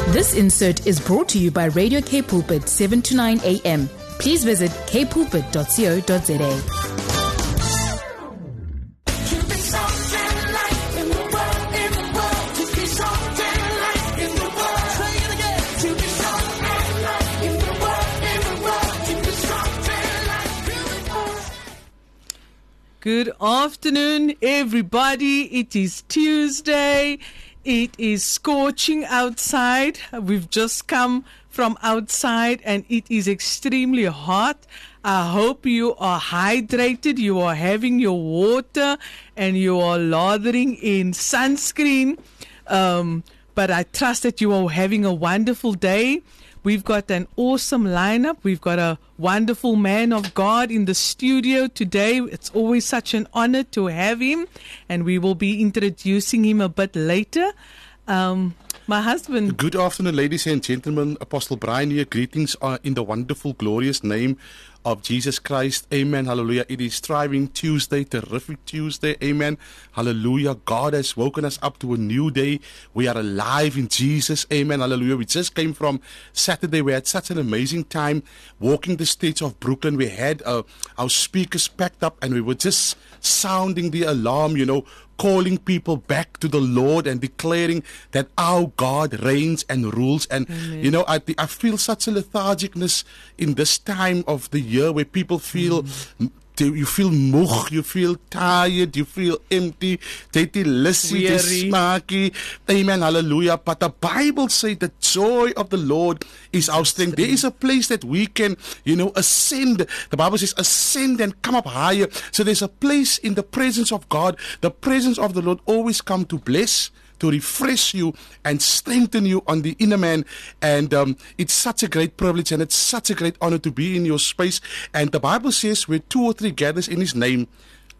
This insert is brought to you by Radio K Pulpit 7 to 9 a.m. Please visit kpulpit.co.za. Good afternoon, everybody. It is Tuesday. It is scorching outside. We've just come from outside and it is extremely hot. I hope you are hydrated, you are having your water, and you are lathering in sunscreen. But I trust that you are having a wonderful day. We've got an awesome lineup. We've got a wonderful man of God in the studio today. It's always such an honor to have him, and we will be introducing him a bit later. My husband. Good afternoon, ladies and gentlemen. Apostle Brian here. Greetings in the wonderful, glorious name of Jesus Christ. Amen. Hallelujah. It is Thriving Tuesday, terrific Tuesday. Amen. Hallelujah. God has woken us up to a new day. We are alive in Jesus. Amen. Hallelujah. We just came from Saturday. We had such an amazing time walking the streets of Brooklyn. We had our speakers packed up and we were just sounding the alarm, calling people back to the Lord and declaring that our God reigns and rules. And, Amen. I feel such a lethargicness in this time of the year where people feel... You feel moeg, you feel tired, you feel empty, weary. Amen, hallelujah. But the Bible says the joy of the Lord is our strength. There is a place that we can, ascend. The Bible says ascend and come up higher. So there's a place in the presence of God. The presence of the Lord always come to bless, to refresh you and strengthen you on the inner man. And it's such a great privilege and it's such a great honor to be in your space. And the Bible says where 2 or 3 gathers in His name,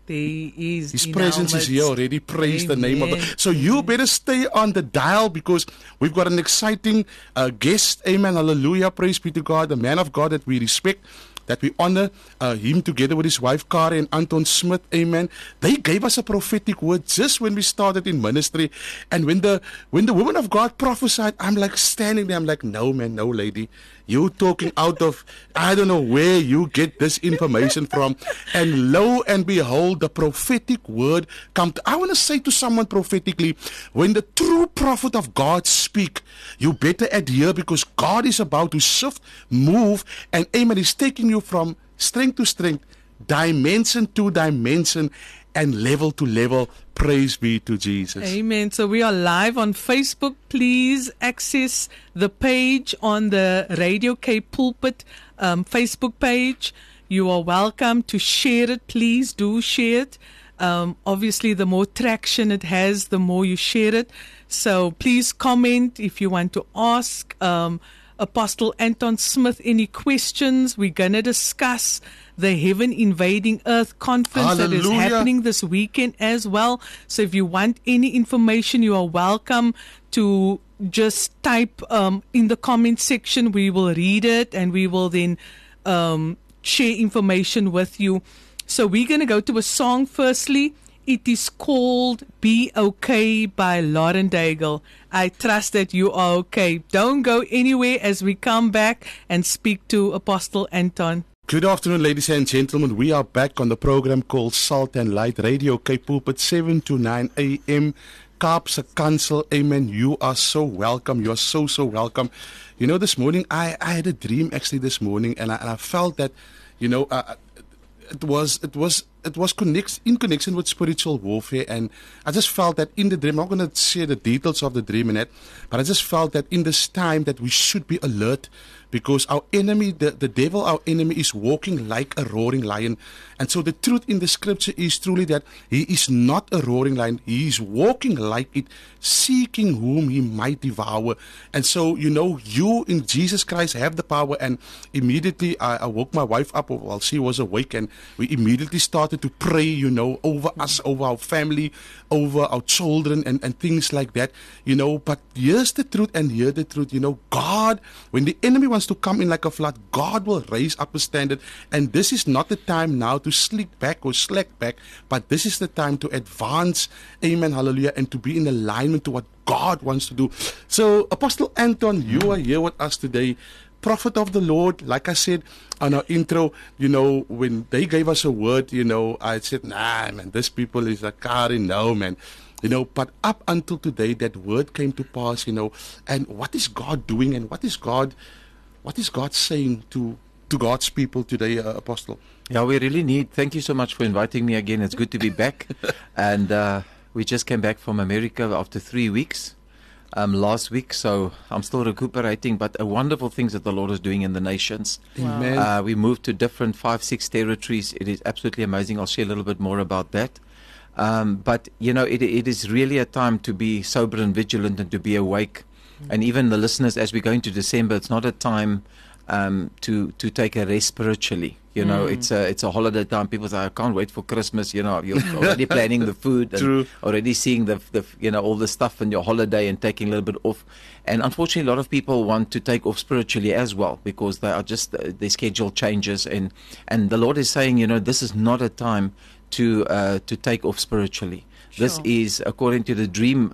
His presence is here already. Praise the name of the... So you better stay on the dial because we've got an exciting guest. Amen. Hallelujah. Praise be to God. The man of God that we respect, that we honor him together with his wife, Kari and Anton Smith. Amen. They gave us a prophetic word just when we started in ministry. And when the woman of God prophesied, I'm like standing there. I'm like, no, man, no, lady. You talking out of, I don't know where you get this information from. And lo and behold, the prophetic word come. I want to say to someone prophetically, when the true prophet of God speak, you better adhere because God is about to shift, move, and amen, He's taking you from strength to strength, dimension to dimension, and level to level. Praise be to Jesus. Amen. So we are live on Facebook. Please access the page on the Radio K Pulpit Facebook page. You are welcome to share it. Please do share it. Obviously, the more traction it has, the more you share it. So please comment if you want to ask Apostle Anton Smith any questions. We're going to discuss the Heaven Invading Earth conference that is happening this weekend as well. So if you want any information, you are welcome to just type in the comment section. We will read it and we will then share information with you. So we're going to go to a song firstly. It is called Be Okay by Lauren Daigle. I trust that you are okay. Don't go anywhere as we come back and speak to Apostle Anton. Good afternoon, ladies and gentlemen. We are back on the program called Salt and Light, Radio K Pulpit, 7 to 9 a.m. Kaapse Kansel. Amen. You are so welcome. You are so welcome. This morning, I had a dream actually this morning, and I felt that, it was in connection with spiritual warfare, and I just felt that in the dream, I'm not going to share the details of the dream in it, but I just felt that in this time that we should be alert because our enemy, the devil, our enemy, is walking like a roaring lion. And so the truth in the scripture is truly that he is not a roaring lion. He is walking like it, seeking whom he might devour. And so, you in Jesus Christ have the power. And immediately I woke my wife up while she was awake, and we immediately started to pray, over us, over our family, over our children and things like that, But here's the truth and hear the truth, God, when the enemy wants to come in like a flood, God will raise up a standard. And this is not the time now to slip back or slack back, but this is the time to advance, amen, hallelujah, and to be in alignment to what God wants to do. So, Apostle Anton, you are here with us today. Prophet of the Lord, like I said on our intro, when they gave us a word, I said, nah, man, this people is a Kari, no, man. But up until today, that word came to pass, and what is God doing, and what is God saying to God's people today, Apostle? Yeah, we really need, thank you so much for inviting me again. It's good to be back. And we just came back from America after 3 weeks. Last week, so I'm still recuperating, but wonderful things that the Lord is doing in the nations. Amen. We moved to different 5-6 territories. It is absolutely amazing. I'll share a little bit more about that. But it is really a time to be sober and vigilant and to be awake. And even the listeners, as we go into December, it's not a time to take a rest spiritually. It's a holiday time. People say, I can't wait for Christmas. You're already planning the food and True. already seeing the all the stuff in your holiday and taking a little bit off. And unfortunately, a lot of people want to take off spiritually as well because they are just their schedule changes. And the Lord is saying, this is not a time to take off spiritually. Sure. This is according to the dream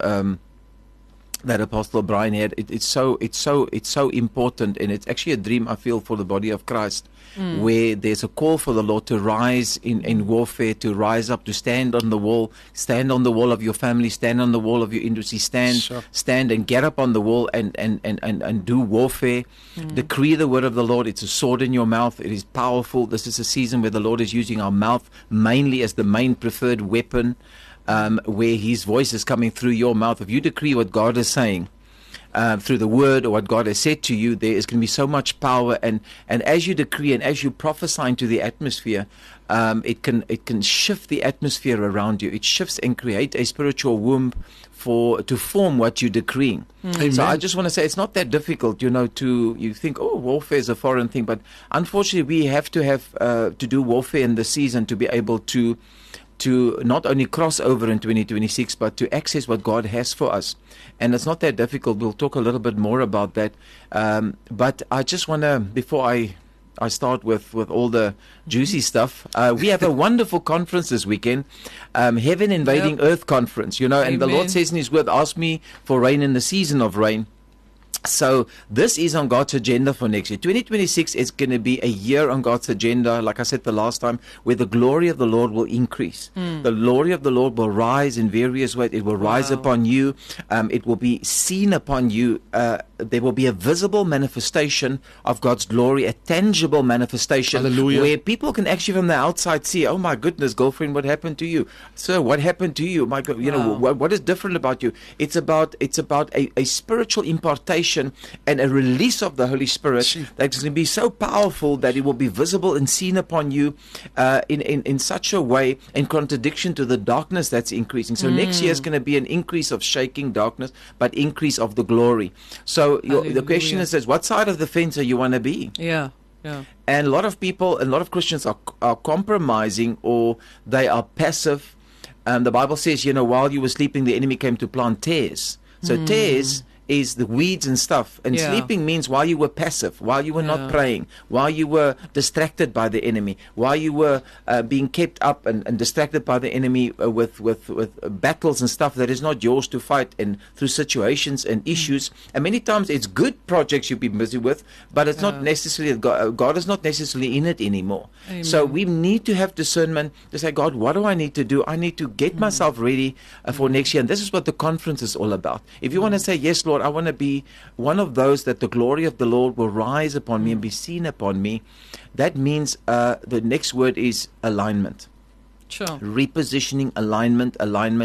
that Apostle Brian had. It's so important, and it's actually a dream I feel for the body of Christ, where there's a call for the Lord to rise in warfare, to rise up, to stand on the wall of your family, stand on the wall of your industry, stand and get up on the wall and do warfare. Decree the word of the Lord. It's a sword in your mouth. It is powerful. This is a season where the Lord is using our mouth mainly as the main preferred weapon. Where His voice is coming through your mouth. If you decree what God is saying through the word or what God has said to you, there is going to be so much power. And as you decree and as you prophesy into the atmosphere, it can shift the atmosphere around you. It shifts and create a spiritual womb to form what you're decreeing. So I just want to say it's not that difficult, you think, warfare is a foreign thing, but unfortunately we have to do warfare in the season to be able to not only cross over in 2026, but to access what God has for us. And it's not that difficult. We'll talk a little bit more about that. But I just want to, before I start with all the juicy stuff, we have a wonderful conference this weekend, Heaven Invading Earth Conference, and the Lord says in His word, ask me for rain in the season of rain. So this is on God's agenda for next year. 2026 is going to be a year on God's agenda, like I said the last time, where the glory of the Lord will increase. The glory of the Lord will rise in various ways. It will rise upon you. It will be seen upon you. There will be a visible manifestation of God's glory, a tangible manifestation. Hallelujah. Where people can actually from the outside see, oh my goodness, girlfriend, what happened to you? Sir, what happened to you? My God, what is different about you? It's about a spiritual impartation and a release of the Holy Spirit that's going to be so powerful that it will be visible and seen upon you in such a way in contradiction to the darkness that's increasing. So next year is going to be an increase of shaking darkness, but increase of the glory. So the question is, what side of the fence are you want to be? Yeah. And a lot of people, a lot of Christians are compromising, or they are passive. The Bible says, while you were sleeping, the enemy came to plant tares. So tares is the weeds and stuff. And sleeping means while you were passive, while you were not praying, while you were distracted by the enemy, while you were being kept up and distracted by the enemy with battles and stuff that is not yours to fight, and through situations and issues. And many times it's good projects you've been busy with, but it's not necessarily, God is not necessarily in it anymore. Amen. So we need to have discernment to say, God, what do I need to do? I need to get myself ready for next year. And this is what the conference is all about. If you want to say, yes, Lord, I want to be one of those that the glory of the Lord will rise upon me and be seen upon me, that means the next word is alignment. Sure. Repositioning, alignment,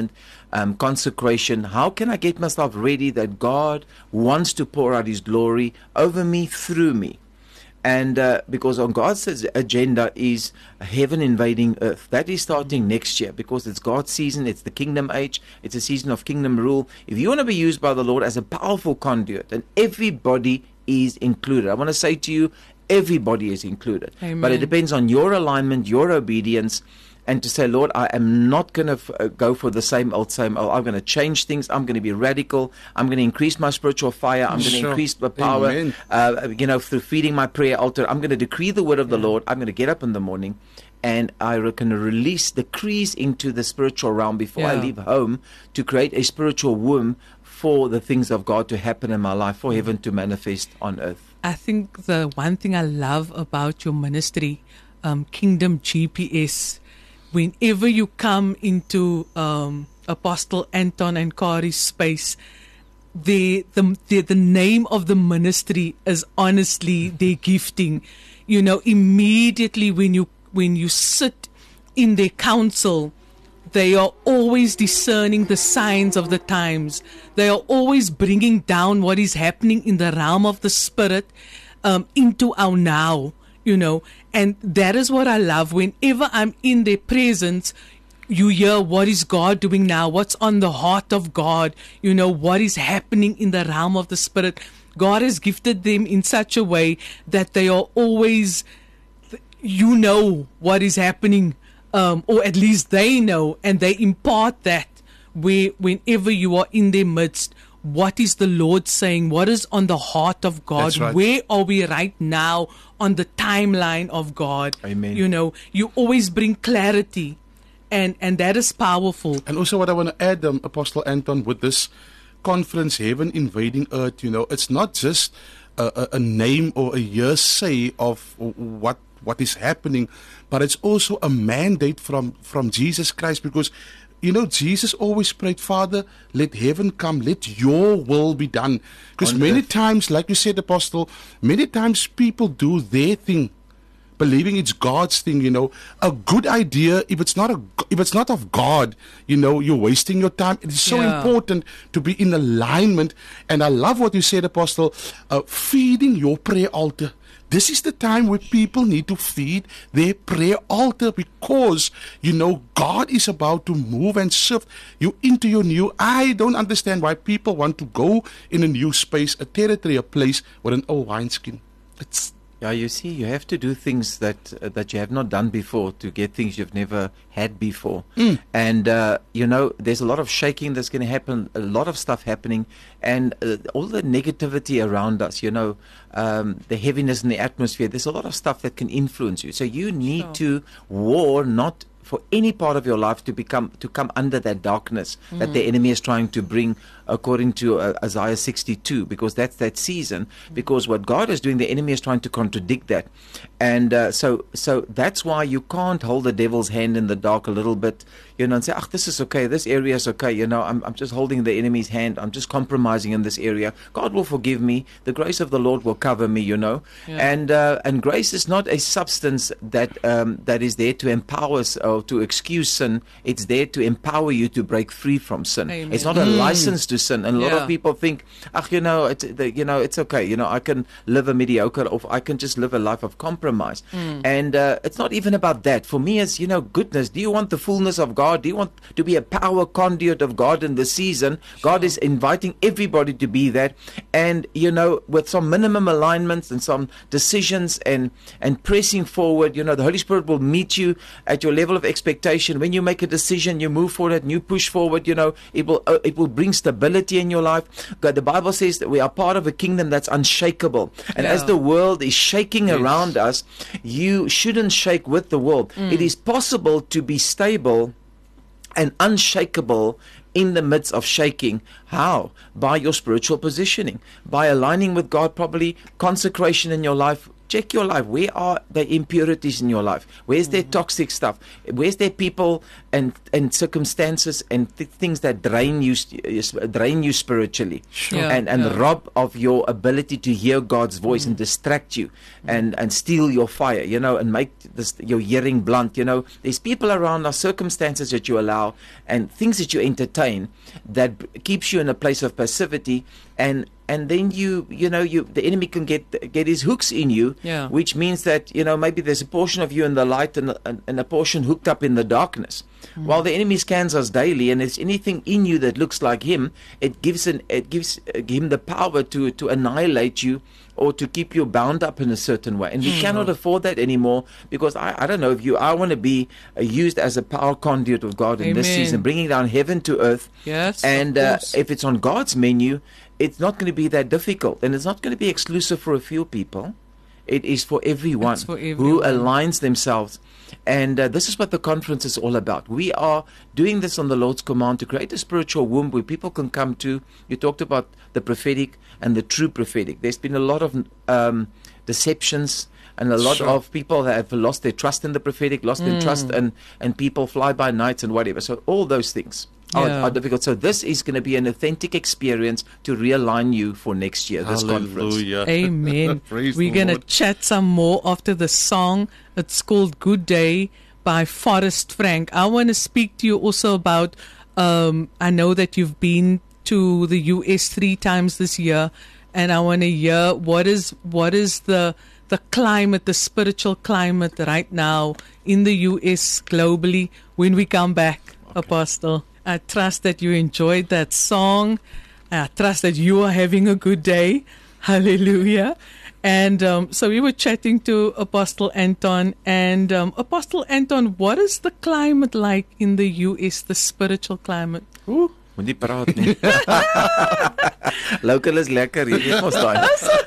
consecration. How can I get myself ready that God wants to pour out His glory over me, through me? And because on God's agenda is heaven invading earth. That is starting next year, because it's God's season. It's the kingdom age. It's a season of kingdom rule. If you want to be used by the Lord as a powerful conduit, and everybody is included. I want to say to you, everybody is included. Amen. But it depends on your alignment, your obedience, and to say, Lord, I am not going to go for the same old. I'm going to change things. I'm going to be radical. I'm going to increase my spiritual fire. I'm going to increase the power, through feeding my prayer altar. I'm going to decree the word of the Lord. I'm going to get up in the morning, and I can release decrees into the spiritual realm before I leave home, to create a spiritual womb for the things of God to happen in my life, for heaven to manifest on earth. I think the one thing I love about your ministry, Kingdom GPS, whenever you come into Apostle Anton and Kari's space, the name of the ministry is honestly their gifting. You know, immediately when you sit in their council, they are always discerning the signs of the times. They are always bringing down what is happening in the realm of the spirit into our now, you know. And that is what I love. Whenever I'm in their presence, you hear what is God doing now, what's on the heart of God, you know, what is happening in the realm of the spirit. God has gifted them in such a way that they are always, you know, what is happening. Or at least they know, and they impart that whenever you are in their midst. What is the Lord saying? What is on the heart of God? That's right. Where are we right now on the timeline of God? Amen. You know, you always bring clarity, and that is powerful. And also what I want to add, Apostle Anton, with this conference, Heaven Invading Earth, you know, it's not just a name or a hearsay of what is happening, but it's also a mandate from Jesus Christ, because, you know, Jesus always prayed, Father, let heaven come, let your will be done. Because many times, like you said, Apostle, many times people do their thing, believing it's God's thing, you know. A good idea, if it's not of God, you know, you're wasting your time. It is so important to be in alignment. And I love what you said, Apostle, feeding your prayer altar. This is the time where people need to feed their prayer altar, because, you know, God is about to move and shift you into your new. I don't understand why people want to go in a new space, a territory, a place with an old wineskin. Yeah, you see, you have to do things that you have not done before to get things you've never had before. And, you know, there's a lot of shaking that's going to happen, a lot of stuff happening, and all the negativity around us, you know, the heaviness in the atmosphere. There's a lot of stuff that can influence you. So you need to war not for any part of your life to come under that darkness that the enemy is trying to bring, according to Isaiah 62, because that's that season. Because what God is doing, the enemy is trying to contradict that, and so that's why you can't hold the devil's hand in the dark a little bit, you know, and say, this is okay, this area is okay, you know, I'm just holding the enemy's hand, I'm just compromising in this area. God will forgive me, the grace of the Lord will cover me, you know. And grace is not a substance that is there to empower us or to excuse sin. It's there to empower you to break free from sin. Amen. It's not a license to sin. And a lot of people think, you know, it's okay, you know, I can live a mediocre, or I can just live a life of compromise. And it's not even about that. For me, it's, you know, goodness. Do you want the fullness of God? Do you want to be a power conduit of God in this season? God is inviting everybody to be that. And, you know, with some minimum alignments and some decisions and pressing forward, you know, the Holy Spirit will meet you at your level of expectation. When you make a decision, you move forward and you push forward, you know, it will bring stability in your life. God, the Bible says that we are part of a kingdom that's unshakable. And as the world is shaking around us, you shouldn't shake with the world. It is possible to be stable and unshakable in the midst of shaking. How? By your spiritual positioning, by aligning with God properly, consecration in your life. Check your life. Where are the impurities in your life? Where's there toxic stuff? Where's there people and circumstances and things that drain you spiritually, and rob of your ability to hear God's voice and distract you and steal your fire, you know, and make your hearing blunt. You know, there's people around us, circumstances that you allow, and things that you entertain that keeps you in a place of passivity, and then the enemy can get his hooks in you, which means that, you know, maybe there's a portion of you in the light and a portion hooked up in the darkness. While the enemy scans us daily, and there's anything in you that looks like him, it gives him the power to annihilate you or to keep you bound up in a certain way. And we cannot afford that anymore, because I don't know if I want to be used as a power conduit of God in this season, bringing down heaven to earth. Yes, and if it's on God's menu, it's not going to be that difficult, and it's not going to be exclusive for a few people. It is for everyone, It's for who everyone. aligns themselves. And this is what the conference is all about. We are doing this on the Lord's command to create a spiritual womb where people can come to. You talked about the prophetic and the true prophetic. There's been a lot of deceptions and a lot Sure. of people that have lost their trust in the prophetic, lost their trust, and people fly by nights and whatever. So all those things Yeah. are difficult. So this is going to be an authentic experience to realign you for next year, this conference. Hallelujah. Amen. Praise We're the going to Lord. chat some more after the song. It's called Good Day by Forrest Frank. I want to speak to you also about, I know that you've been to the US 3 times this year, and I want to hear what is the climate, the spiritual climate right now in the US globally when we come back, Apostle. I trust that you enjoyed that song. I trust that you are having a good day. Hallelujah. And so we were chatting to Apostle Anton. And Apostle Anton, what is the climate like in the US, the spiritual climate? Moenie praat nie. Local is lekker, jy weet mos daai.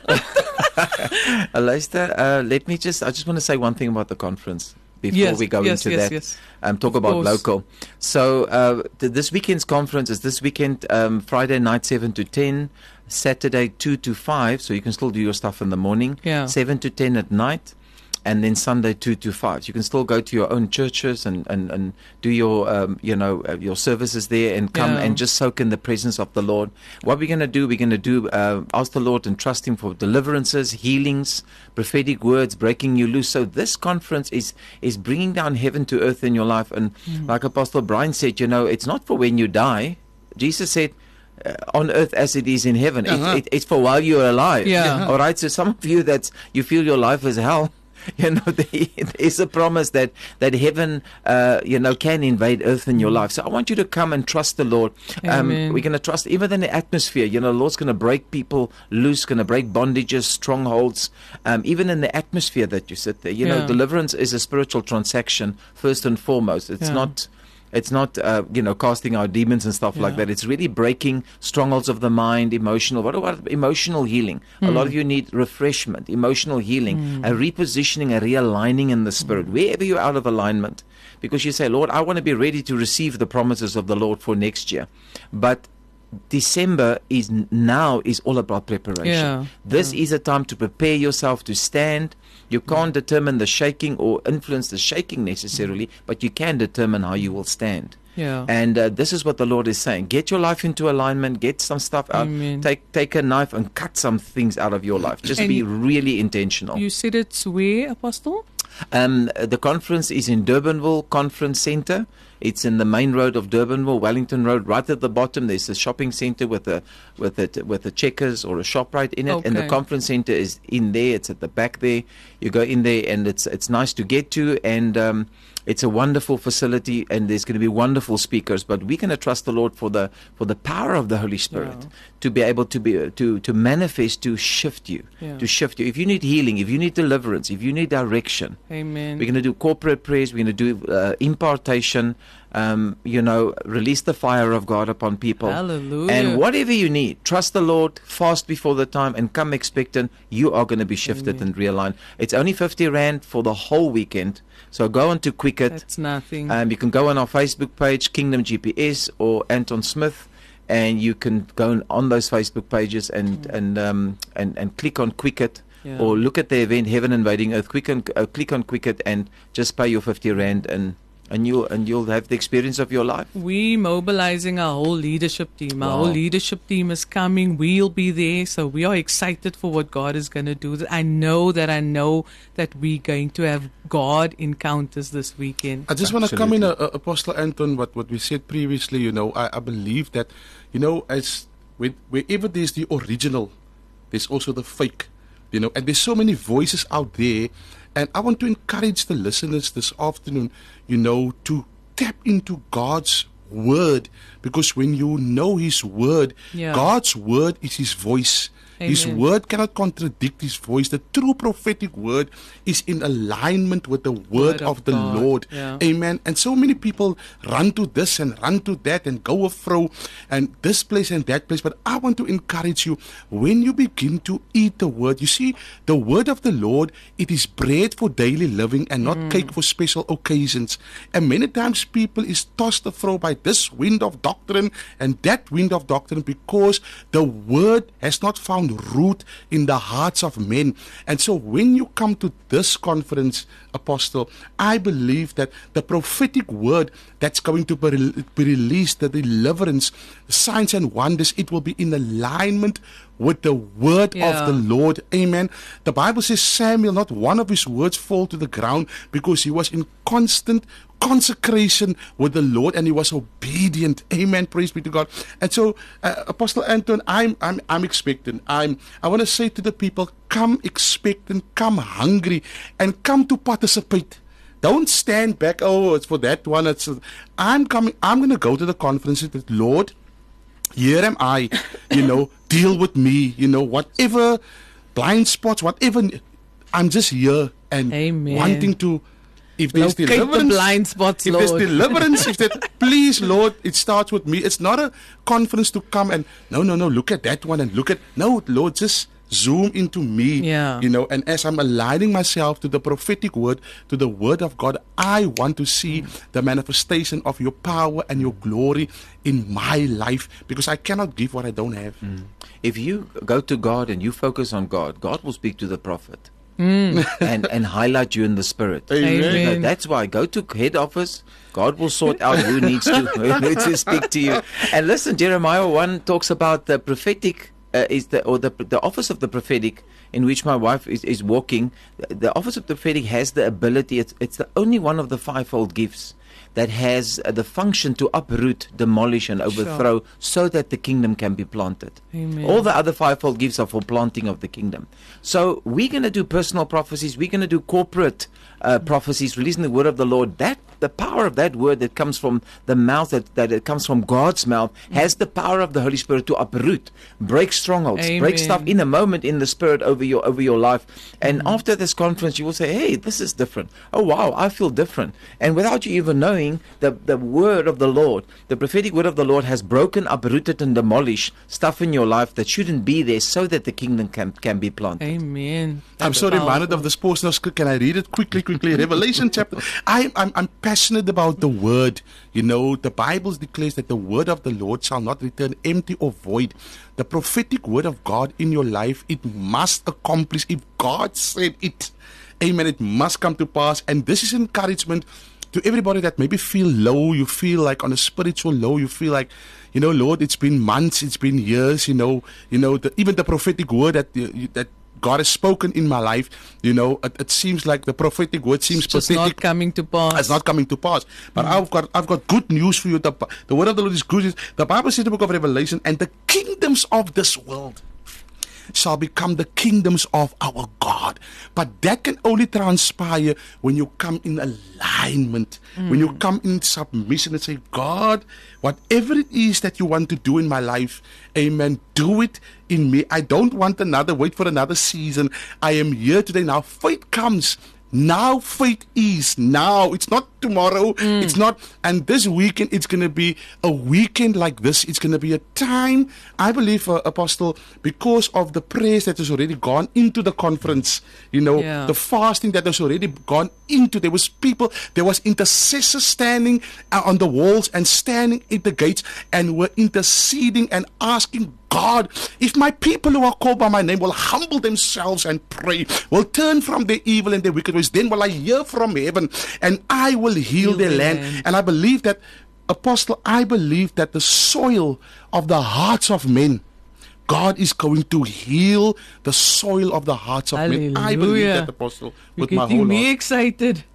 Luister, I just want to say one thing about the conference before Yes, we go yes, into yes, that. yes. Talk Of about course. local. So this weekend's conference is this weekend, Friday night 7 to 10, Saturday 2 to 5, so you can still do your stuff in the morning, Yeah. 7 to 10 at night, and then Sunday 2 to 5. You can still go to your own churches and do your your services there and come Yeah. and just soak in the presence of the Lord. What we're going to do, ask the Lord and trust Him for deliverances, healings, prophetic words, breaking you loose. So this conference is bringing down heaven to earth in your life. And like Apostle Brian said, it's not for when you die. Jesus said, on earth as it is in heaven. It's for while you are alive. Yeah. All right. So some of you you feel your life is hell. There is a promise that heaven, can invade earth in your life. So I want you to come and trust the Lord. Amen. We're going to trust even in the atmosphere. The Lord's going to break people loose, going to break bondages, strongholds, even in the atmosphere that you sit there. Yeah. Deliverance is a spiritual transaction first and foremost. It's Yeah. not. It's not, casting out demons and stuff like Yeah. that. It's really breaking strongholds of the mind, emotional. What about emotional healing? A lot of you need refreshment, emotional healing, a repositioning, a realigning in the spirit, wherever you're out of alignment. Because you say, Lord, I want to be ready to receive the promises of the Lord for next year. But December is all about preparation. Yeah. This is a time to prepare yourself to stand. You can't determine the shaking or influence the shaking necessarily, but you can determine how you will stand. Yeah. And this is what the Lord is saying. Get your life into alignment. Get some stuff out. Amen. Take a knife and cut some things out of your life. Just And be you- really intentional. You said it's where, Apostle? The conference is in Durbanville Conference Center. It's in the main road of Durbanville, Wellington Road. Right at the bottom, there's a shopping center with a Checkers or a ShopRite in it, and the Okay. conference center is in there. It's at the back there. You go in there, and it's nice to get to, and it's a wonderful facility, and there's going to be wonderful speakers. But we're going to trust the Lord for the power of the Holy Spirit Yeah. to be able to manifest, to shift you, Yeah. to shift you. If you need healing, if you need deliverance, if you need direction. Amen. We're going to do corporate prayers. We're going to do impartation. Release the fire of God upon people. Hallelujah. And whatever you need, trust the Lord, fast before the time, and come expectant. You are going to be shifted and realigned. It's only 50 Rand for the whole weekend. So go on to Quicket. That's nothing. You can go on our Facebook page, Kingdom GPS or Anton Smith, and you can go on those Facebook pages and click on Quicket. Yeah. Or look at the event Heaven Invading Earth. Click on Quicket and just pay your 50 Rand and you'll have the experience of your life. We mobilizing our whole leadership team. Our Wow. whole leadership team is coming. We'll be there. So we are excited for what God is going to do. I know that we're going to have God encounters this weekend. I just want to come in, Absolutely. Apostle Anton, what we said previously. I believe that, as wherever there's the original, there's also the fake. And there's so many voices out there, and I want to encourage the listeners this afternoon, to tap into God's word, because when you know His word, Yeah. God's word is His voice. His Amen. word cannot contradict His voice. The true prophetic word is in alignment with the word of the God. Lord. Yeah. Amen. And so many people run to this and run to that and go afro and this place and that place. But I want to encourage you, when you begin to eat the word, you see, the word of the Lord, it is bread for daily living and not cake for special occasions. And many times people is tossed afro by this wind of doctrine and that wind of doctrine, because the word has not found root in the hearts of men. And so when you come to this conference, Apostle, I believe that the prophetic word that's going to be released, the deliverance, signs and wonders, it will be in alignment with the word Yeah. of the Lord. Amen. The Bible says Samuel, not one of his words fall to the ground, because he was in constant consecration with the Lord and he was obedient. Amen. Praise be to God. And so, Apostle Anton, I'm expectant. I want to say to the people, come expectant, come hungry, and come to participate. Don't stand back. Oh, it's for that one. I'm coming. I'm going to go to the conference with Lord. Here am I, deal with me, whatever blind spots, whatever. I'm just here and Amen. wanting to, if there's Locate the deliverance, blind spots, if Lord. there's deliverance, if that, please, Lord, it starts with me. It's not a conference to come and, no, look at that one and no, Lord, just zoom into me, Yeah. and as I'm aligning myself to the prophetic word, to the word of God, I want to see the manifestation of your power and your glory in my life, because I cannot give what I don't have. If you go to God and you focus on God, God will speak to the prophet and highlight you in the spirit. Amen. That's why go to head office. God will sort out who needs to speak to you. And listen, Jeremiah 1 talks about the prophetic. The office of the prophetic, in which my wife is walking. The office of the prophetic has the ability. It's the only one of the fivefold gifts that has the function to uproot, demolish, and overthrow, so that the kingdom can be planted. Amen. All the other fivefold gifts are for planting of the kingdom. So we're going to do personal prophecies. We're going to do corporate prophecies, releasing the word of the Lord. The power of that word that comes from the mouth, that it comes from God's mouth, has the power of the Holy Spirit to uproot, break strongholds, Amen. break stuff in a moment in the Spirit over your life. And after this conference, you will say, hey, this is different. Oh, wow, I feel different. And without you even knowing, the word of the Lord, the prophetic word of the Lord has broken, uprooted, and demolished stuff in your life that shouldn't be there, so that the kingdom can be planted. Amen. I'm so reminded of this portion of scripture. Can I read it quickly? Revelation chapter. I'm passionate about the word. The Bible declares that the word of the Lord shall not return empty or void. The prophetic word of God in your life, it must accomplish. If God said it, amen, it must come to pass. And this is encouragement to everybody that maybe feel low. You feel like on a spiritual low. You feel like, Lord, it's been months, it's been years. Even the prophetic word that God has spoken in my life, it seems like the prophetic word seems It's just pathetic. not coming to pass. It's not coming to pass. But I've got good news for you. The word of the Lord is good. The Bible says in the book of Revelation, and the kingdoms of this world shall become the kingdoms of our God. But that can only transpire when you come in alignment, when you come in submission and say, God, whatever it is that you want to do in my life, amen, do it in me. I don't want wait for another season. I am here today. Now faith comes. Now faith is now. It's not tomorrow. It's not. And this weekend, it's going to be a weekend like this. It's going to be a time, I believe, Apostle, because of the prayers that has already gone into the conference, the fasting that has already gone into. There was intercessors standing on the walls and standing at the gates and were interceding and asking God, if my people who are called by my name will humble themselves and pray, will turn from their evil and their wicked ways, then will I hear from heaven and I will heal their land. And I believe that, Apostle, the soil of the hearts of men, God is going to heal the soil of the hearts of men. I believe that, Apostle, with my whole getting me heart. excited.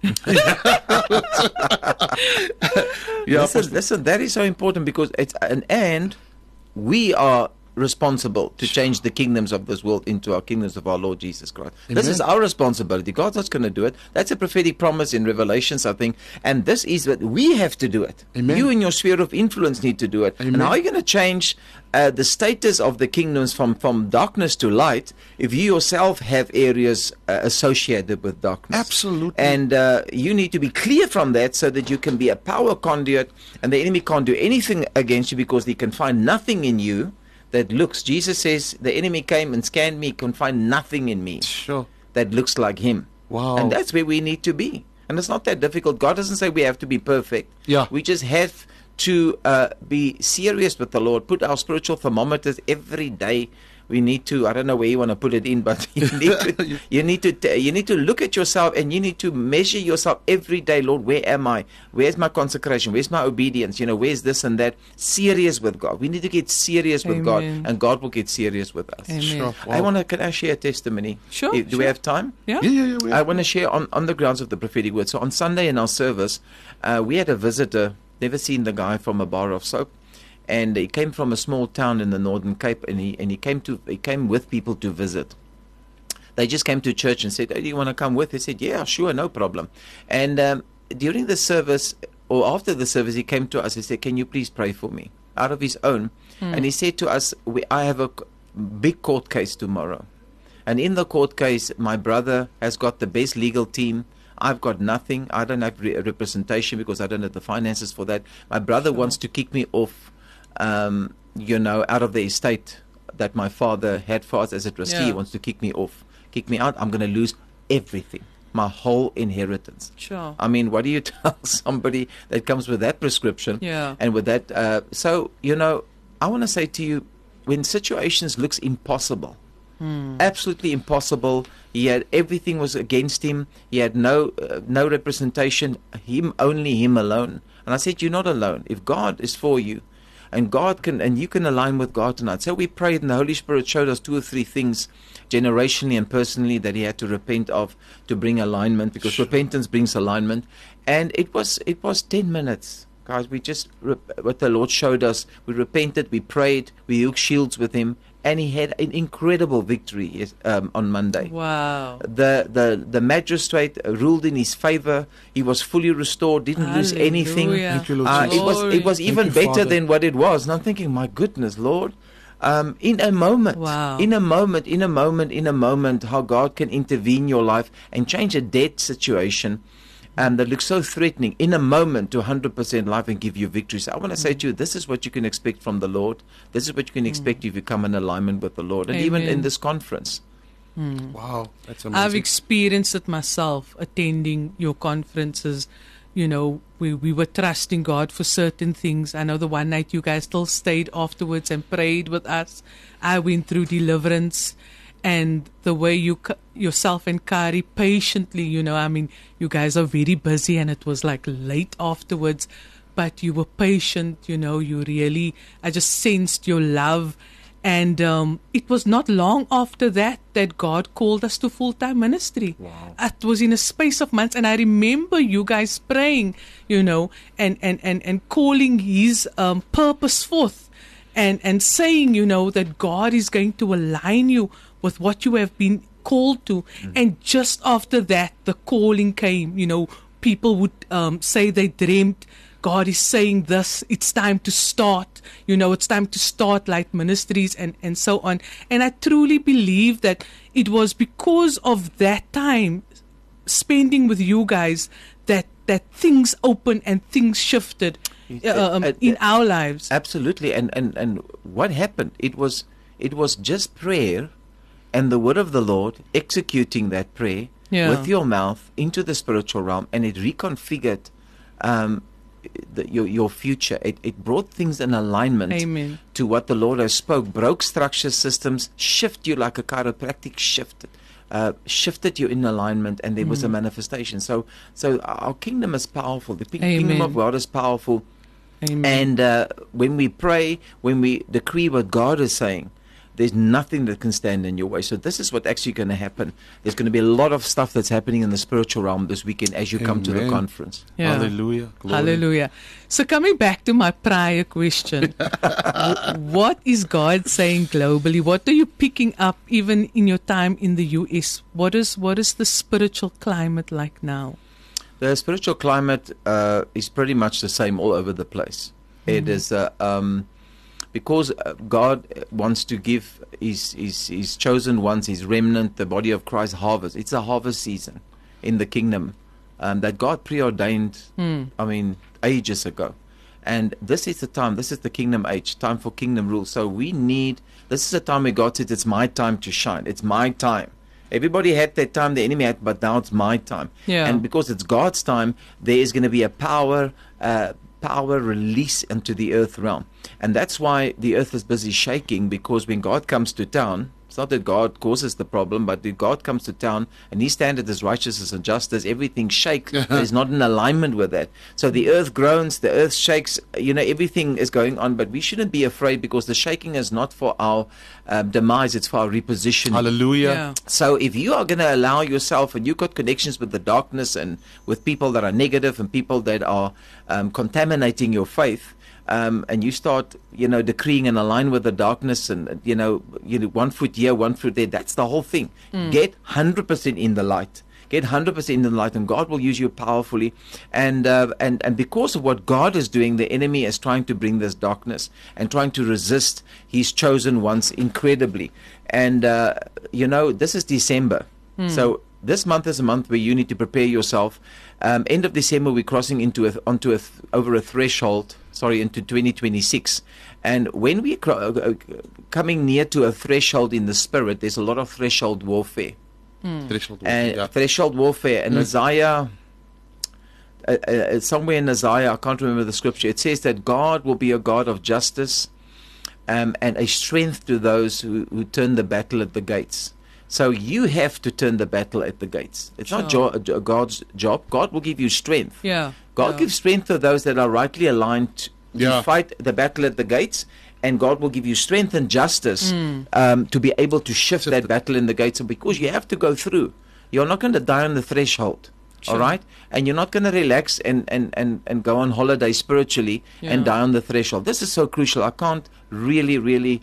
Listen, that is so important, because it's and we are responsible to change the kingdoms of this world into our kingdoms of our Lord Jesus Christ. This Amen. is our responsibility. God's not going to do it. That's a prophetic promise in Revelations, I think. And this is what we have to do it. Amen. You in your sphere of influence need to do it. Amen. And how are you going to change the status of the kingdoms from darkness to light if you yourself have areas associated with darkness? Absolutely. And you need to be clear from that so that you can be a power conduit, and the enemy can't do anything against you because he can find nothing in you that looks. Jesus says the enemy came and scanned me, he can find nothing in me Sure. that looks like him. Wow. And that's where we need to be. And it's not that difficult. God doesn't say we have to be perfect. Yeah. We just have to be serious with the Lord. Put our spiritual thermometers every day. We need to, I don't know where you want to put it in, but you need to look at yourself, and you need to measure yourself every day. Lord, where am I? Where's my consecration? Where's my obedience? Where's this and that? Serious with God. We need to get serious with God, Amen. and God will get serious with us. Amen. Sure. Can I share a testimony? Sure, Do we sure. have time? Yeah. Yeah. I want to share on the grounds of the prophetic word. So on Sunday in our service, we had a visitor, never seen the guy from a bar of soap, and he came from a small town in the Northern Cape, and he came with people to visit. They just came to church and said, "Oh, do you want to come with?" He said, "Yeah, sure, no problem." And during the service, or after the service, he came to us. He said, "Can you please pray for me?" Out of his own. And he said to us, I have a big court case tomorrow. And in the court case, my brother has got the best legal team. I've got nothing. I don't have representation because I don't have the finances for that. My brother wants to kick me off, out of the estate that my father had for us as a trustee. Yeah. He wants to kick me off, kick me out. I'm going to lose everything, my whole inheritance. Sure. I mean, what do you tell somebody that comes with that prescription? Yeah. And with that, I want to say to you, when situations looks impossible, absolutely impossible. He had everything was against him. He had no representation. Only him alone. And I said, you're not alone. If God is for you, and you can align with God tonight. So we prayed, and the Holy Spirit showed us 2 or 3 things, generationally and personally, that he had to repent of to bring alignment, because repentance brings alignment. And it was 10 minutes. Guys, what the Lord showed us, we repented, we prayed, we hooked shields with him, and he had an incredible victory on Monday. Wow. The magistrate ruled in his favor. He was fully restored, didn't lose anything. Hallelujah. Thank you, Lord Jesus. It was even you, better Father. than what it was. And I'm thinking, my goodness, Lord. In a moment, Wow. in a moment, how God can intervene in your life and change a dead situation that looks so threatening in a moment to 100% life and give you victory. So I want to say to you, this is what you can expect from the Lord. This is what you can expect if you come in alignment with the Lord. And even Amen. in this conference. Wow. That's amazing. I've experienced it myself, attending your conferences. We were trusting God for certain things. I know the one night you guys still stayed afterwards and prayed with us. I went through deliverance, and the way yourself and Kari patiently, you guys are very busy, and it was like late afterwards, but you were patient, you really, I just sensed your love. And it was not long after that God called us to full-time ministry. Wow. It was in a space of months, and I remember you guys praying, and calling his purpose forth, and saying, that God is going to align you with what you have been called to. And just after that, the calling came. People would say they dreamt. God is saying this, it's time to start, it's time to start Light Ministries and so on. And I truly believe that it was because of that time spending with you guys that things opened and things shifted in our lives. Absolutely. And what happened? It was just prayer and the word of the Lord, executing that prayer with your mouth into the spiritual realm, and it reconfigured your future. It brought things in alignment. Amen. To what the Lord has spoke, broke structure systems, shift you like a chiropractic shifted you in alignment, and there was a manifestation. So our kingdom is powerful. The kingdom of God is powerful. Amen. And when we pray, when we decree what God is saying, there's nothing that can stand in your way. So this is what's actually going to happen. There's going to be a lot of stuff that's happening in the spiritual realm this weekend as you come to the Amen. conference. Yeah. Hallelujah. Glory. Hallelujah. So coming back to my prior question, what is God saying globally? What are you picking up even in your time in the US? What is the spiritual climate like now? The spiritual climate is pretty much the same all over the place. It is because God wants to give his chosen ones, his remnant, the body of Christ, harvest. It's a harvest season in the kingdom that God preordained, I mean, ages ago. And this is the time, this is the kingdom age, time for kingdom rule. So this is a time where God says, it's my time to shine. It's my time. Everybody had their time, the enemy had, but now it's my time. Yeah. And because it's God's time, there is going to be a power release into the earth realm. And that's why the earth is busy shaking, because when God comes to town, it's not that God causes the problem, but when God comes to town and His standard is righteousness and justice, everything shakes. It's not in alignment with that. So the earth groans, the earth shakes, everything is going on, but we shouldn't be afraid, because the shaking is not for our demise, it's for our repositioning. Hallelujah. Yeah. So if you are going to allow yourself, and you've got connections with the darkness and with people that are negative and people that are contaminating your faith, and you start, decreeing and align with the darkness, and 1 foot here, 1 foot there. That's the whole thing. Get 100% in the light. Get 100% in the light, and God will use you powerfully. And because of what God is doing, the enemy is trying to bring this darkness and trying to resist His chosen ones incredibly. And this is December, so this month is a month where you need to prepare yourself. End of December, we're crossing over a threshold. Into 2026. And when we're coming near to a threshold in the spirit, there's a lot of threshold warfare. Threshold And warfare, yeah. threshold warfare. And Isaiah, somewhere in Isaiah, I can't remember the scripture, it says that God will be a God of justice and a strength to those who turn the battle at the gates. So you have to turn the battle at the gates. It's not God's job. God will give you strength. Yeah. God gives strength to those that are rightly aligned to fight the battle at the gates, and God will give you strength and justice to be able to shift that battle in the gates. And because you have to go through, you're not going to die on the threshold, all right? And you're not going to relax and go on holiday spiritually and die on the threshold. This is so crucial. I can't really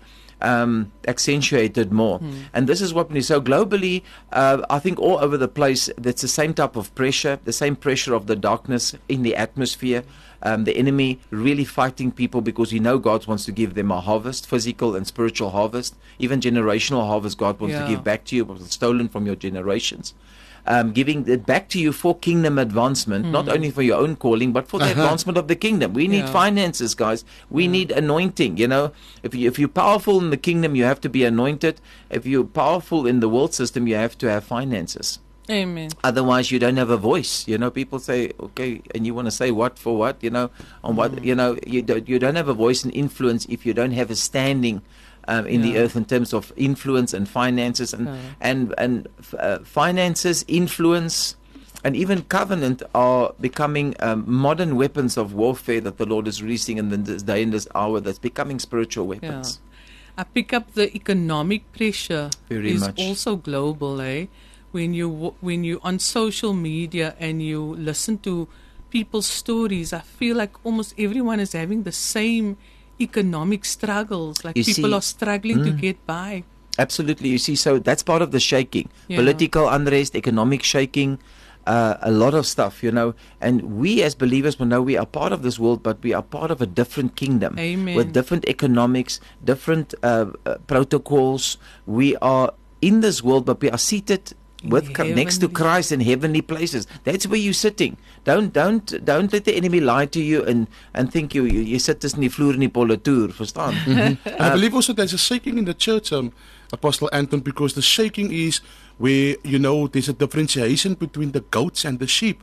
accentuated more. And this is what we so globally, I think all over the place, that's the same type of pressure, the same pressure of the darkness in the atmosphere. The enemy really fighting people, because God wants to give them a harvest, physical and spiritual harvest, even generational harvest. God wants to give back to you what was stolen from your generations. Giving it back to you for kingdom advancement, not only for your own calling, but for the advancement of the kingdom. We need finances, guys. We need anointing. If you're powerful in the kingdom, you have to be anointed. If you're powerful in the world system, you have to have finances. Amen. Otherwise, you don't have a voice. People say, okay, and you want to say what for what? On what? You don't have a voice and influence if you don't have a standing in the earth in terms of influence and finances and finances, influence, and even covenant are becoming modern weapons of warfare that the Lord is releasing in this day and this hour. That's becoming spiritual weapons. I pick up the economic pressure Very is much. also global. When you on social media and you listen to people's stories, I feel like almost everyone is having the same economic struggles. Like people are struggling to get by. Absolutely. You see, so that's part of the shaking. Political unrest, economic shaking, a lot of stuff, And we as believers will know we are part of this world, but we are part of a different kingdom. Amen. With different economics, different protocols. We are in this world, but we are seated next to Christ in heavenly places. That's where you're sitting. Don't let the enemy lie to you and think you sit tussen die vloer en die politoer, verstaan? I believe also there's a shaking in the church, Apostle Anton, because the shaking is where, there's a differentiation between the goats and the sheep,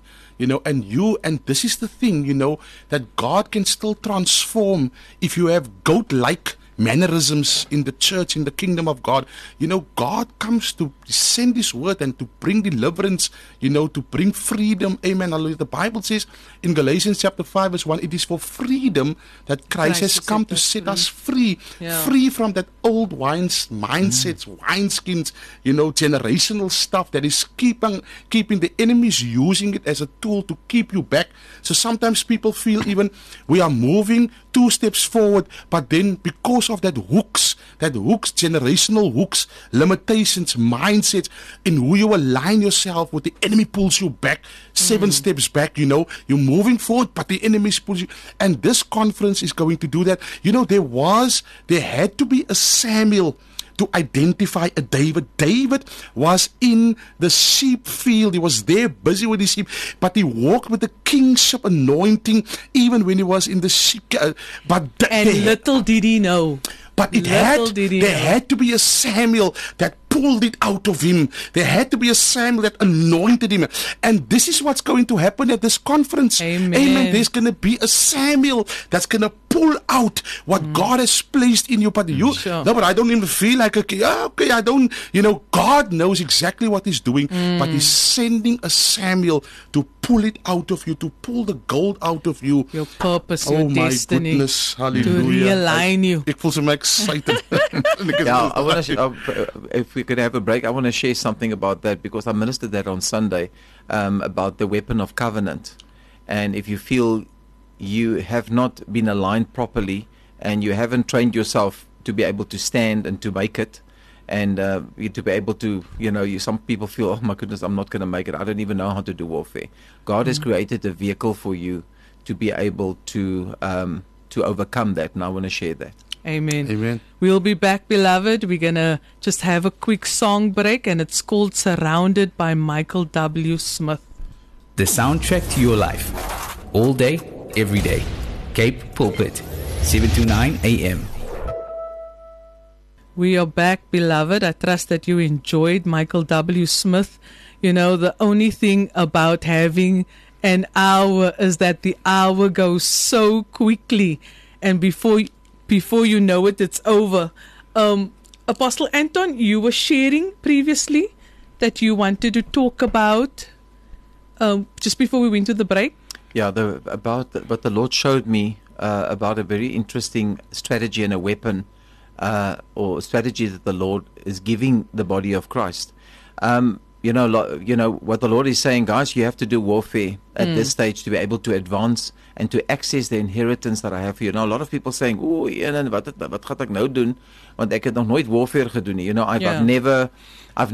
and this is the thing, that God can still transform if you have goat-like mannerisms in the church, in the kingdom of God. You know, God comes to send His word and to bring deliverance, you know, to bring freedom. Amen. Hallelujah. The Bible says in Galatians chapter 5 verse 1, it is for freedom that Christ has come to set us free. Free from that old mindsets, wineskins, you know, generational stuff that is keeping the enemies using it as a tool to keep you back. So sometimes people feel even we are moving 2 steps forward, but then because of that hooks, generational hooks, limitations, mindsets, in who you align yourself with, the enemy pulls you back 7 steps back. You know, you're moving forward, but the enemy pulls you. And this conference is going to do that. You know, there had to be a Samuel to identify a David. David was in the sheep field. He was there busy with his sheep, but he walked with the kingship anointing even when he was in the sheep. Little did he know. But there had to be a Samuel that pulled it out of him. There had to be a Samuel that anointed him. And this is what's going to happen at this conference. Amen. There's going to be a Samuel that's going to pull out what God has placed in you. But no, but I don't even feel like, I don't, you know, God knows exactly what He's doing, but He's sending a Samuel to pull it out of you, to pull the gold out of you. Your purpose, your destiny. Oh my goodness, hallelujah. To realign you. Ek voel so excited. I want to, if we could have a break, I want to share something about that, because I ministered that on Sunday, about the weapon of covenant. And if you feel you have not been aligned properly and you haven't trained yourself to be able to stand and to make it, and to be able to, you know, some people feel, oh my goodness, I'm not going to make it. I don't even know how to do warfare. God has created a vehicle for you to be able to overcome that, and I want to share that. Amen. We'll be back, beloved. We're going to just have a quick song break, and it's called Surrounded by Michael W. Smith. The soundtrack to your life. All day, every day. Cape Pulpit, 729 AM. We are back, beloved. I trust that you enjoyed Michael W. Smith. You know, the only thing about having an hour is that the hour goes so quickly, and before you know it, it's over. Apostle Anton, you were sharing previously that you wanted to talk about just before we went to the break. Yeah, what the Lord showed me about a very interesting strategy and a weapon, or strategy that the Lord is giving the body of Christ. You know what the Lord is saying, guys. You have to do warfare at this stage to be able to advance and to access the inheritance that I have for you. Now, a lot of people saying, "Oh, en wat gaan ek nou doen? Want ek het nog nooit warfare gedoen nie." You know, I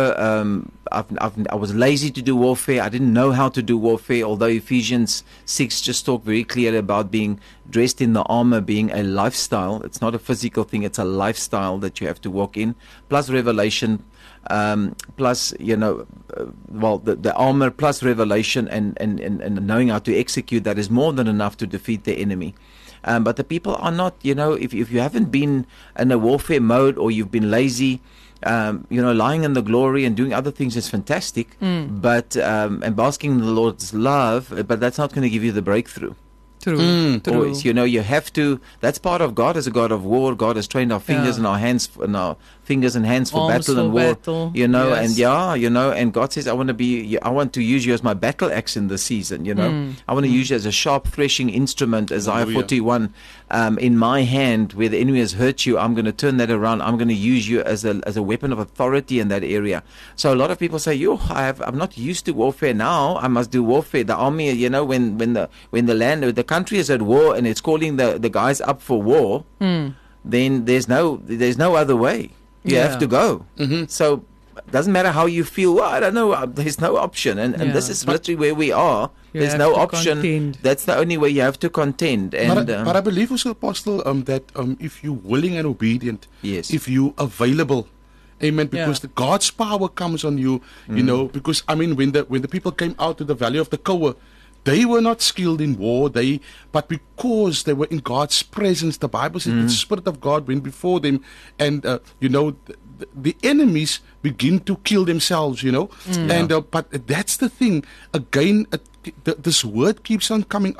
was lazy to do warfare. I didn't know how to do warfare. Although Ephesians 6 just talked very clearly about being dressed in the armor being a lifestyle. It's not a physical thing. It's a lifestyle that you have to walk in. Plus revelation. Plus, you know, the armor plus revelation and knowing how to execute that is more than enough to defeat the enemy. But the people are not, you know, if you haven't been in a warfare mode, or you've been lazy, you know, lying in the glory and doing other things is fantastic, but and basking in the Lord's love, but that's not going to give you the breakthrough. True. Always, you know, you have to. That's part of God as a God of war. God has trained our fingers and our hands, and our fingers and hands for Arms battle and war. battle. You know, Yes. and you know, and God says, I want to use you as my battle axe in this season. You know, I want to use you as a sharp threshing instrument. Isaiah 41, in my hand, where the enemy has hurt you, I'm going to turn that around. I'm going to use you as a weapon of authority in that area. So a lot of people say, I'm not used to warfare now. I must do warfare. The army, you know, when the country is at war and it's calling the guys up for war, then there's no other way. You have to go. So it doesn't matter how you feel. Well, I don't know. There's no option, and this is literally where we are. There's no option. Contend. That's the only way you have to contend. And but I believe also, Apostle, that if you're willing and obedient, yes, if you're available. Amen. Because God's power comes on you, you know. Because I mean, when the people came out to the valley of the Koa, they were not skilled in war. But because they were in God's presence, the Bible says the Spirit of God went before them, and you know, the enemies begin to kill themselves. You know, and but that's the thing. Again, this word keeps on coming up.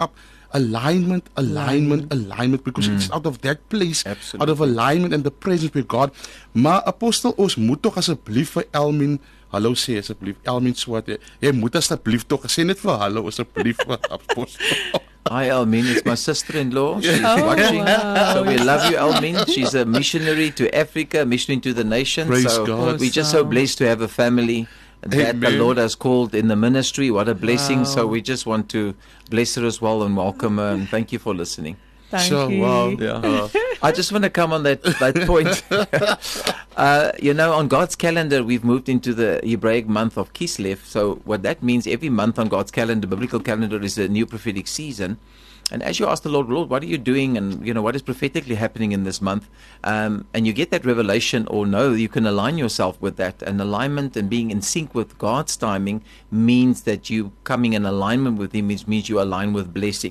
alignment, because it's out of that place, Absolutely. out of alignment and the presence with God. Maar apostel, ons moet tog asseblief vir Elmin hallo sê asseblief. Elmin Swart, jy moet asseblief tog sê net vir hallo asseblief vir apostel. Hi, Elmin. It's my sister-in-law. She's watching. wow. So we love you, Elmin. She's a missionary to Africa, missionary to the nations. Praise So God. we're just so blessed to have a family that the Amen. Lord has called in the ministry. What a blessing. Wow. So we just want to bless her as well and welcome her. And thank you for listening. Thank So, you. wow. Yeah. I just want to come on that point. On God's calendar, we've moved into the Hebraic month of Kislev. So what that means, every month on God's calendar, biblical calendar, is a new prophetic season. And as you ask the Lord, what are you doing? And, what is prophetically happening in this month? And you get that revelation, or no, you can align yourself with that. And alignment and being in sync with God's timing means that you coming in alignment with Him means you align with blessing.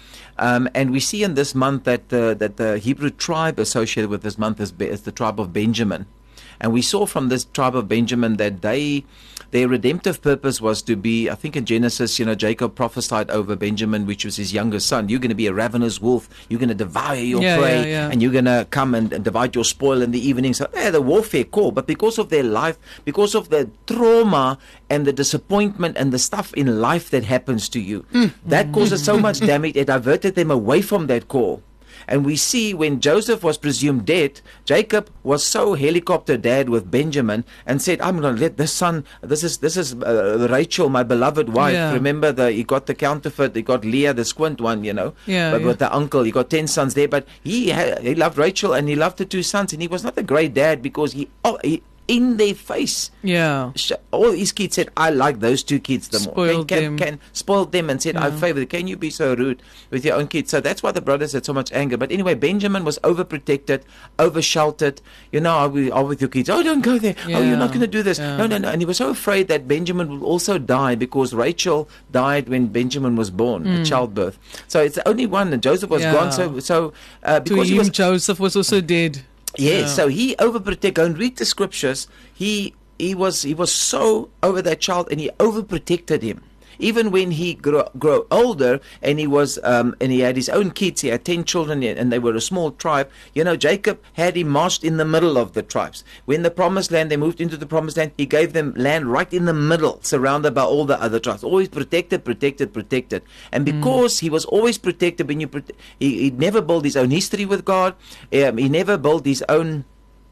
And we see in this month that the Hebrew tribe associated with this month is the tribe of Benjamin. And we saw from this tribe of Benjamin that their redemptive purpose was to be, I think in Genesis, Jacob prophesied over Benjamin, which was his younger son. You're going to be a ravenous wolf. You're going to devour your prey, and you're going to come and divide your spoil in the evening. So the warfare call. But because of their life, because of the trauma and the disappointment and the stuff in life that happens to you, that causes so much damage, it diverted them away from that call. And we see when Joseph was presumed dead, Jacob was so helicopter dad with Benjamin and said, I'm going to let this son, this is Rachel, my beloved wife. Yeah. Remember, he got the counterfeit, he got Leah, the squint one, but with the uncle, he got 10 sons there. But he loved Rachel and he loved the 2 sons. And he was not a great dad because he in their face, all his kids said, I like those 2 kids the more. Can spoiled them and said, I favor them. Can you be so rude with your own kids? So that's why the brothers had so much anger. But anyway, Benjamin was overprotected, over-sheltered. Are we with your kids? Oh, don't go there. Oh, you're not going to do this. No. And he was so afraid that Benjamin would also die because Rachel died when Benjamin was born at childbirth. So it's the only one, and Joseph was gone. So because to him, Joseph was also dead. Yes, so he overprotected. Go and read the scriptures. He was so over that child, and he overprotected him. Even when he grew older, and he was and he had his own kids, he had 10 children, and they were a small tribe. Jacob had him marched in the middle of the tribes. When the promised land, they moved into the promised land, he gave them land right in the middle, surrounded by all the other tribes. Always protected. And because he was always protected, he never built his own history with God. He never built his own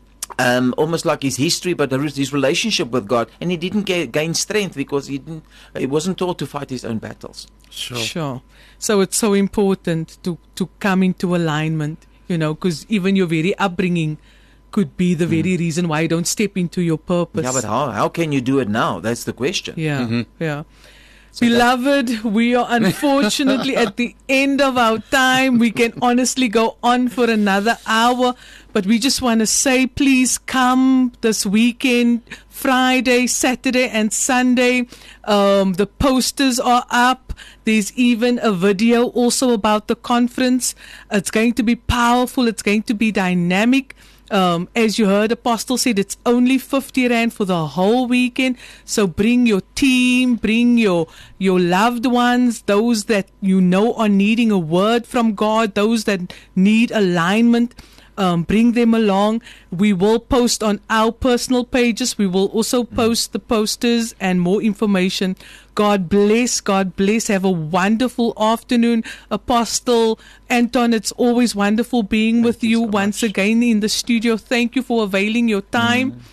almost like his history, but his relationship with God, and he didn't gain strength because he wasn't taught to fight his own battles. Sure. So it's so important to come into alignment, because even your very upbringing could be the very reason why you don't step into your purpose. Yeah, but how can you do it now? That's the question. Yeah. So beloved, we are unfortunately at the end of our time. We can honestly go on for another hour, but we just want to say, please come this weekend, Friday, Saturday, and Sunday. The posters are up. There's even a video also about the conference. It's going to be powerful. It's going to be dynamic. As you heard Apostle said, it's only 50 Rand for the whole weekend. So bring your team, bring your loved ones, those that are needing a word from God, those that need alignment. Bring them along. We will post on our personal pages. We will also post the posters and more information. God bless. Have a wonderful afternoon. Apostle Anton, it's always wonderful being with you once again in the studio. Thank you for availing your time.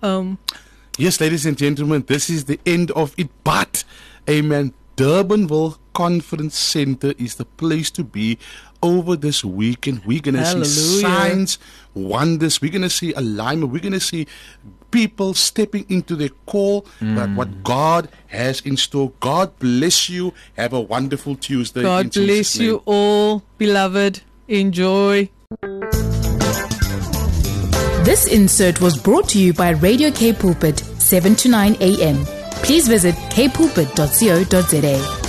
Yes, ladies and gentlemen, this is the end of it. But, amen, Durbanville Conference Center is the place to be over this weekend. We're going to see signs, wonders. We're going to see alignment. We're going to see people stepping into their call, that what God has in store. God bless you. Have a wonderful Tuesday. God bless you all, beloved. Enjoy. This insert was brought to you by Radio K Pulpit, 7 to 9 a.m. Please visit kpulpit.co.za.